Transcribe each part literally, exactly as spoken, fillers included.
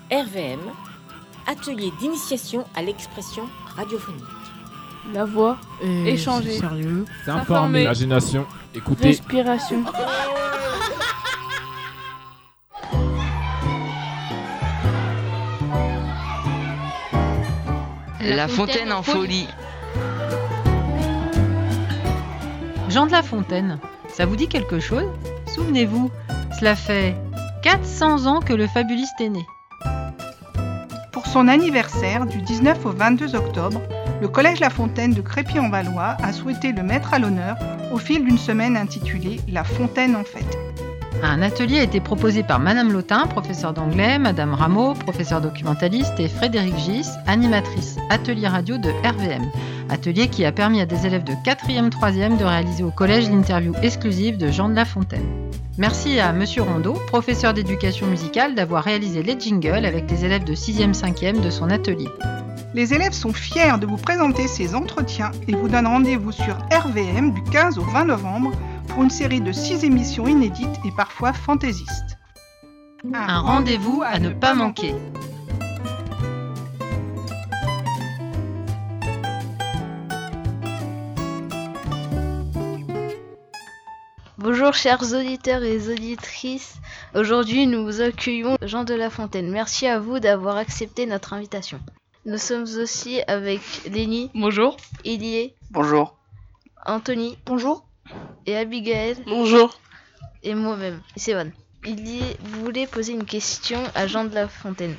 R V M, atelier d'initiation à l'expression radiophonique. La voix, Et échanger, sérieux, s'informer, Imagination, écoutez. respiration. La Fontaine en folie. Jean de La Fontaine, ça vous dit quelque chose ? Souvenez-vous, cela fait quatre cents ans que le fabuliste est né. Pour son anniversaire du dix-neuf au vingt-deux octobre, le Collège La Fontaine de Crépy-en-Valois a souhaité le mettre à l'honneur au fil d'une semaine intitulée « La Fontaine en fête ». Un atelier a été proposé par Madame Lautin, professeure d'anglais, Madame Rameau, professeure documentaliste, et Frédéric Gis, animatrice atelier radio de R V M. Atelier qui a permis à des élèves de quatrième troisième de réaliser au collège l'interview exclusive de Jean de La Fontaine. Merci à Monsieur Rondeau, professeur d'éducation musicale, d'avoir réalisé les jingles avec les élèves de sixième cinquième de son atelier. Les élèves sont fiers de vous présenter ces entretiens et vous donnent rendez-vous sur R V M du quinze au vingt novembre pour une série de six émissions inédites et parfois fantaisistes. Un, Un rendez-vous à ne pas manquer. Bonjour chers auditeurs et auditrices, aujourd'hui nous vous accueillons Jean de La Fontaine. Merci à vous d'avoir accepté notre invitation. Nous sommes aussi avec Lénie. Bonjour. Elie. Bonjour. Anthony. Bonjour. Et Abigail. Bonjour. Et moi-même, Sévan. Elie voulait poser une question à Jean de La Fontaine.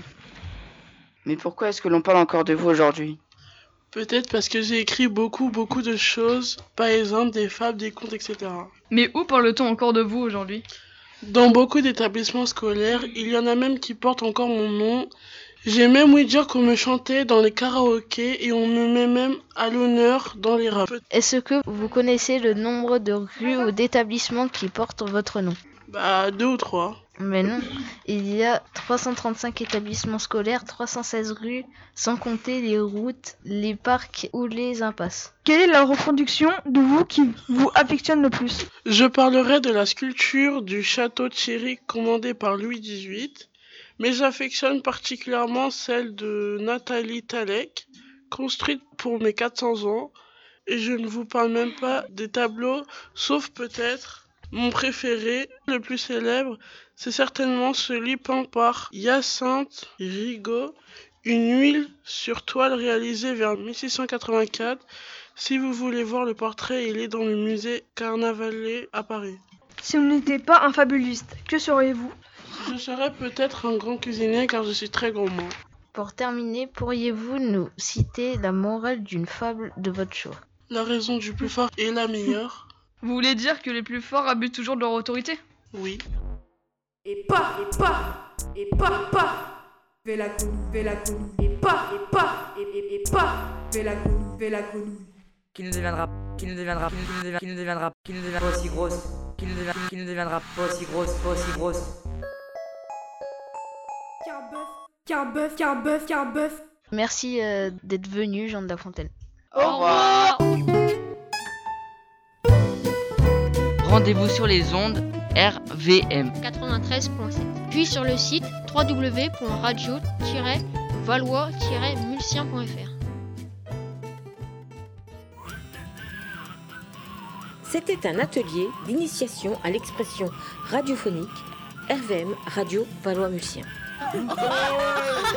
Mais pourquoi est-ce que l'on parle encore de vous aujourd'hui ? Peut-être parce que j'ai écrit beaucoup, beaucoup de choses, par exemple des fables, des contes, et cetera. Mais où parle-t-on encore de vous aujourd'hui ? Dans beaucoup d'établissements scolaires, il y en a même qui portent encore mon nom. J'ai même ouï dire qu'on me chantait dans les karaokés et on me met même à l'honneur dans les raps. Est-ce que vous connaissez le nombre de rues ou d'établissements qui portent votre nom ? Bah, deux ou trois. Mais non, il y a trois cent trente-cinq établissements scolaires, trois cent seize rues, sans compter les routes, les parcs ou les impasses. Quelle est la reproduction de vous qui vous affectionne le plus ? Je parlerai de la sculpture du château de Thierry commandée par Louis dix-huit, mais j'affectionne particulièrement celle de Nathalie Talek, construite pour mes quatre cents ans, et je ne vous parle même pas des tableaux, sauf peut-être mon préféré, le plus célèbre, c'est certainement celui peint par Hyacinthe Rigaud, une huile sur toile réalisée vers mille six cent quatre-vingt-quatre. Si vous voulez voir le portrait, il est dans le musée Carnavalet à Paris. Si vous n'étiez pas un fabuliste, que seriez-vous ? Je serais peut-être un grand cuisinier car je suis très gourmand. Pour terminer, pourriez-vous nous citer la morale d'une fable de votre choix ? La raison du plus fort est la meilleure. Vous voulez dire que les plus forts abusent toujours de leur autorité ? Oui. Et pas, et pas, et pas, pas, fais la grenouille, fais la grenouille, et pas, et pas, et, et, et pas, fais la grenouille, fais la grenouille. Qui ne deviendra, qui ne deviendra, qui ne deviendra, qui ne deviendra, qui ne deviendra pas aussi grosse, qui ne deviendra, qui ne deviendra pas aussi grosse, pas aussi grosse. Car bœuf, car bœuf, car bœuf, car bœuf. Merci euh, d'être venu, Jean de La Fontaine. Au revoir. Rendez-vous sur les ondes R V M quatre-vingt-treize virgule sept. Puis sur le site w w w point radio tiret valois tiret mulsien point f r. C'était un atelier d'initiation à l'expression radiophonique R V M Radio Valois Mulsien.